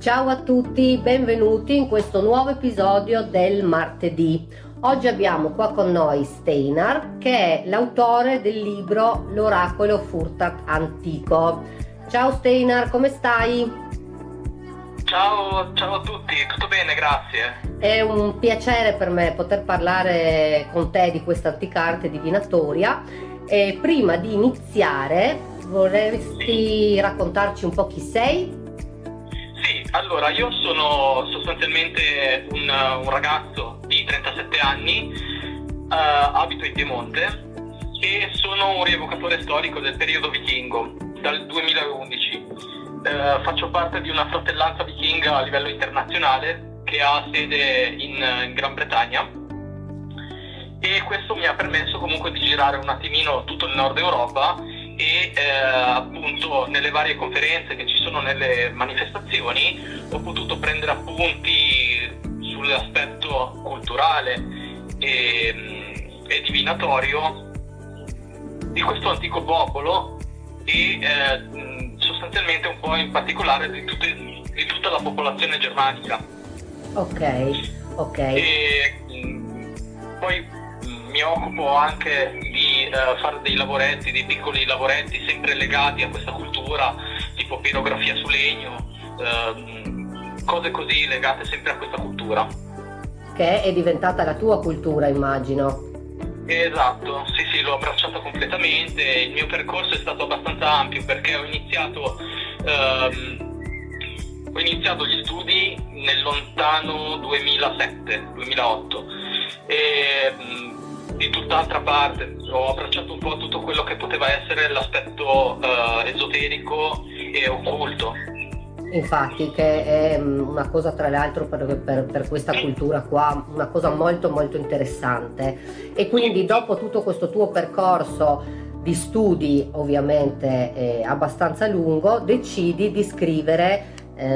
Ciao a tutti, benvenuti in questo nuovo episodio del martedì. Oggi abbiamo qua con noi Steinar, che è l'autore del libro L'oracolo Furtak antico. Ciao Steinar, come stai? Ciao a tutti, tutto bene, grazie. È un piacere per me poter parlare con te di questa antica arte divinatoria. E prima di iniziare, vorresti raccontarci un po' chi sei? Sì, allora io sono sostanzialmente un ragazzo di 37 anni, abito in Piemonte e sono un rievocatore storico del periodo vichingo, dal 2011. Faccio parte di una fratellanza vichinga a livello internazionale che ha sede in Gran Bretagna e questo mi ha permesso comunque di girare un attimino tutto il nord Europa e appunto nelle varie conferenze che ci sono, nelle manifestazioni, ho potuto prendere appunti sull'aspetto culturale e divinatorio di questo antico popolo e sostanzialmente un po' in particolare di tutta la popolazione germanica. Ok. E poi mi occupo anche di fare dei lavoretti, dei piccoli lavoretti sempre legati a questa cultura, tipo pirografia su legno, cose così legate sempre a questa cultura. Che è diventata la tua cultura, immagino. Esatto, sì, l'ho abbracciata completamente. Il mio percorso è stato abbastanza ampio perché ho iniziato gli studi nel lontano 2007-2008 e di tutt'altra parte ho abbracciato un po' tutto quello che poteva essere l'aspetto esoterico e occulto. Infatti, che è una cosa, tra l'altro, per questa cultura qua, una cosa molto molto interessante. E quindi dopo tutto questo tuo percorso di studi, ovviamente abbastanza lungo, decidi di scrivere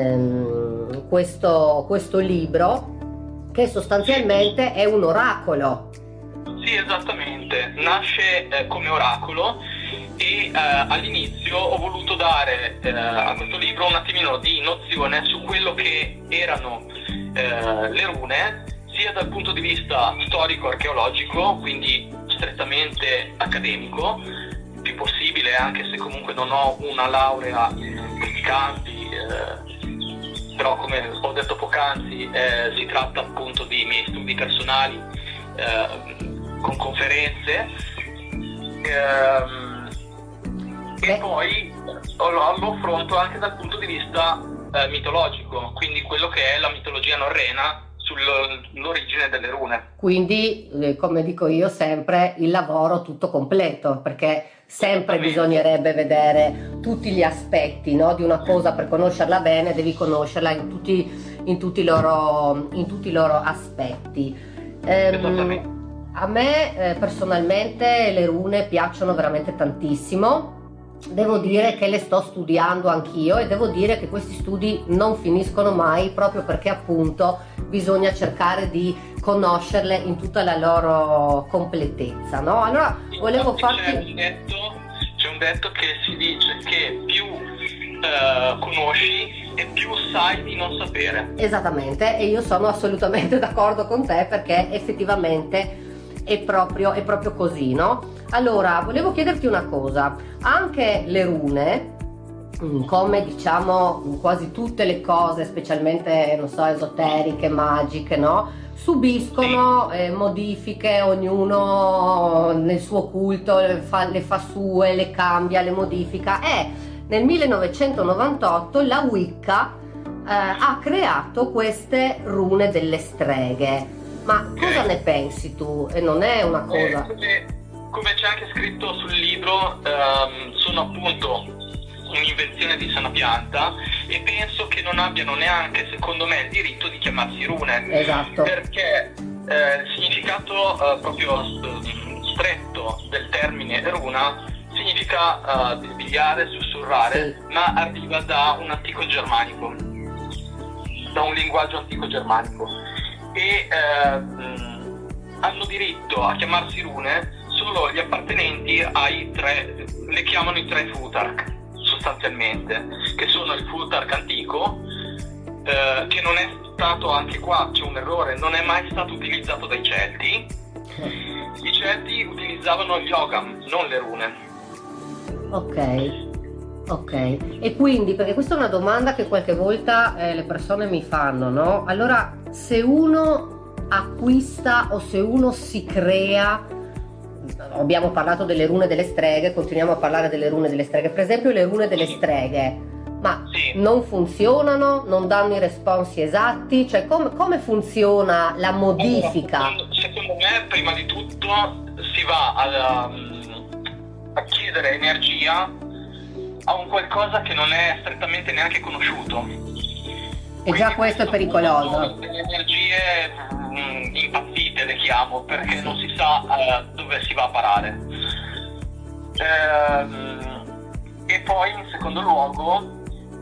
questo libro, che sostanzialmente è un oracolo. Sì, esattamente, nasce come oracolo e all'inizio ho voluto dare a questo libro un attimino di nozione su quello che erano le rune, sia dal punto di vista storico-archeologico, quindi strettamente accademico, il più possibile, anche se comunque non ho una laurea in questi campi, però come ho detto poc'anzi si tratta appunto di miei studi personali con conferenze e poi lo affronto anche dal punto di vista mitologico, quindi quello che è la mitologia norrena sull'origine delle rune. Quindi, come dico io sempre, il lavoro tutto completo, perché sempre bisognerebbe vedere tutti gli aspetti, no, di una cosa. Per conoscerla bene devi conoscerla in tutti i loro aspetti. Esattamente. A me personalmente le rune piacciono veramente tantissimo. Devo dire che le sto studiando anch'io e devo dire che questi studi non finiscono mai, proprio perché appunto bisogna cercare di conoscerle in tutta la loro completezza, no? Allora volevo farti... C'è un detto che si dice che più conosci e più sai di non sapere. Esattamente, e io sono assolutamente d'accordo con te, perché effettivamente è proprio così, no? Allora, volevo chiederti una cosa: anche le rune, come diciamo quasi tutte le cose, specialmente, non so, esoteriche, magiche, no? Subiscono modifiche, ognuno nel suo culto le fa sue, le cambia, le modifica, e nel 1998 la Wicca ha creato queste rune delle streghe. Ma cosa ne pensi tu? E non è una cosa... Come c'è anche scritto sul libro, sono appunto un'invenzione di sana pianta e penso che non abbiano neanche, secondo me, il diritto di chiamarsi rune. Esatto. Perché il significato proprio stretto del termine runa significa bisbigliare, sussurrare, sì, ma arriva da un antico germanico, da un linguaggio antico germanico. E hanno diritto a chiamarsi rune solo gli appartenenti ai tre, le chiamano i tre Futhark sostanzialmente, che sono il Futhark antico, che non è stato, anche qua c'è un errore, non è mai stato utilizzato dai Celti. I Celti utilizzavano gli Ogham, non le rune. Ok, e quindi, perché questa è una domanda che qualche volta le persone mi fanno, no? Allora, se uno acquista o se uno si crea, abbiamo parlato delle rune delle streghe, continuiamo a parlare delle rune delle streghe, per esempio le rune delle streghe, ma non funzionano, non danno i responsi esatti, cioè come funziona la modifica? Allora, secondo me, prima di tutto si va a chiedere energia a un qualcosa che non è strettamente neanche conosciuto. E già questo è pericoloso. Le energie impazzite le chiamo, perché non si sa dove si va a parare. E poi in secondo luogo,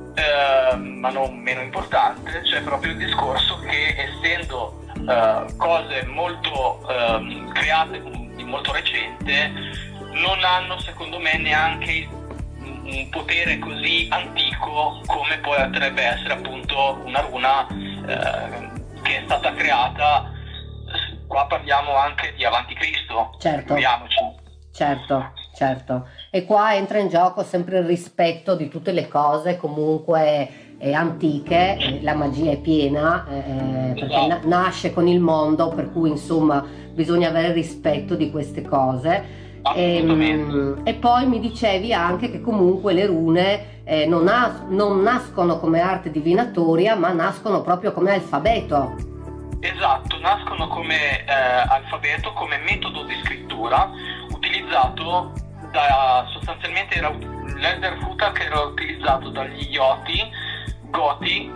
ma non meno importante, c'è proprio il discorso che, essendo cose molto create di molto recente, non hanno secondo me neanche un potere così antico come potrebbe essere appunto una runa che è stata creata, qua parliamo anche di avanti Cristo, figuriamoci. Certo, e qua entra in gioco sempre il rispetto di tutte le cose comunque antiche, la magia è piena, perché nasce con il mondo, per cui insomma bisogna avere rispetto di queste cose. E poi mi dicevi anche che comunque le rune non nascono come arte divinatoria, ma nascono proprio come alfabeto. Esatto, nascono come alfabeto, come metodo di scrittura utilizzato sostanzialmente era l'Elder Futhark, era utilizzato dagli Goti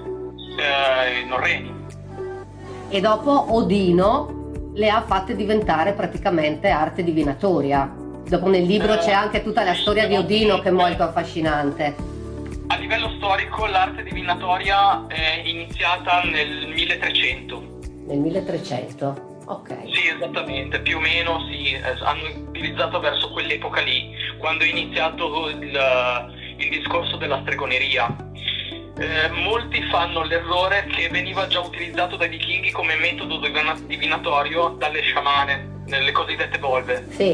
norreni. E dopo Odino le ha fatte diventare praticamente arte divinatoria. Dopo nel libro c'è anche tutta la storia di Odino che è molto affascinante. A livello storico l'arte divinatoria è iniziata nel 1300. Nel 1300? Ok. Sì, esattamente, più o meno hanno utilizzato verso quell'epoca lì, quando è iniziato il discorso della stregoneria. Molti fanno l'errore che veniva già utilizzato dai vichinghi come metodo divinatorio dalle sciamane, nelle cosiddette volve. Sì.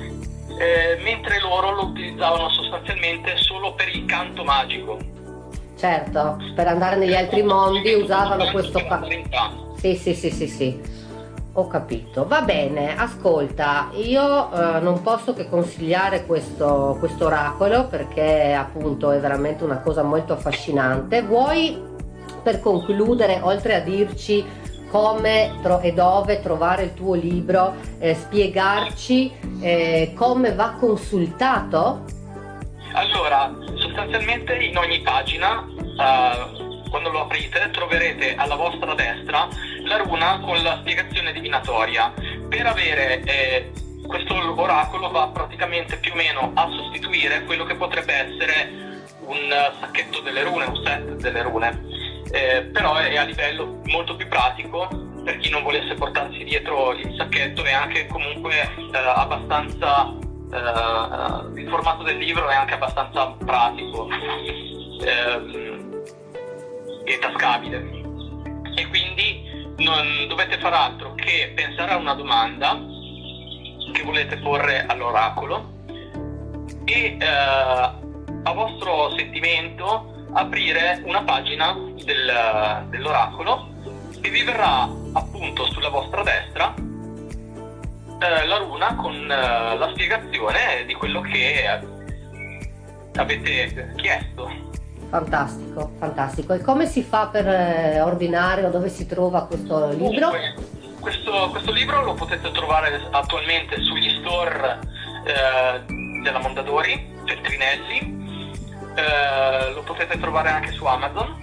Mentre loro lo utilizzavano sostanzialmente solo per il canto magico. Certo, per andare negli altri mondi usavano questo canto. Sì. Ho capito, va bene, ascolta, io non posso che consigliare questo oracolo perché appunto è veramente una cosa molto affascinante. Vuoi, per concludere, oltre a dirci come e dove trovare il tuo libro, spiegarci come va consultato? Allora, sostanzialmente in ogni pagina, quando lo aprite, troverete alla vostra destra la runa con la spiegazione divinatoria. Per avere questo oracolo va praticamente più o meno a sostituire quello che potrebbe essere un sacchetto delle rune, un set delle rune, però è a livello molto più pratico per chi non volesse portarsi dietro il sacchetto, e anche comunque abbastanza il formato del libro è anche abbastanza pratico e tascabile, e quindi non dovete far altro che pensare a una domanda che volete porre all'oracolo e a vostro sentimento aprire una pagina dell'oracolo e vi verrà appunto sulla vostra destra la runa con la spiegazione di quello che avete chiesto. Fantastico. E come si fa per ordinare, o dove si trova questo libro? Questo libro lo potete trovare attualmente sugli store della Mondadori, Feltrinelli, lo potete trovare anche su Amazon.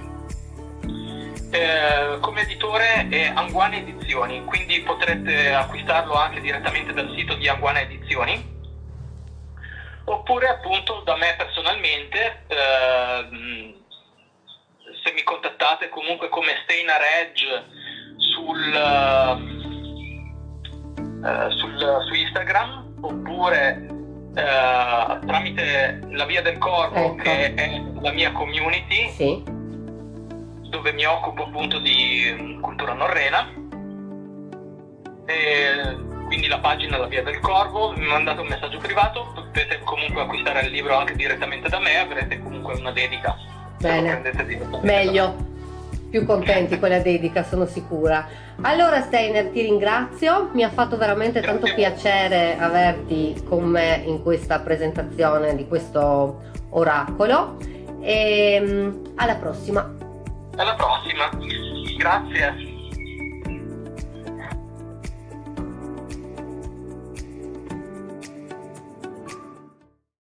Come editore è Anguana Edizioni, quindi potrete acquistarlo anche direttamente dal sito di Anguana Edizioni, oppure appunto da me personalmente, se mi contattate comunque come Steina Reg su Instagram, oppure tramite la Via del Corvo, ecco, che è la mia community. Sì. dove mi occupo appunto di cultura norrena. E quindi la pagina La Via del Corvo, mi mandate un messaggio privato, potete comunque acquistare il libro anche direttamente da me, avrete comunque una dedica. Bene, meglio, più contenti con la dedica, sono sicura. Allora Steiner, ti ringrazio, mi ha fatto veramente tanto piacere averti con me in questa presentazione di questo oracolo e alla prossima. Alla prossima, grazie.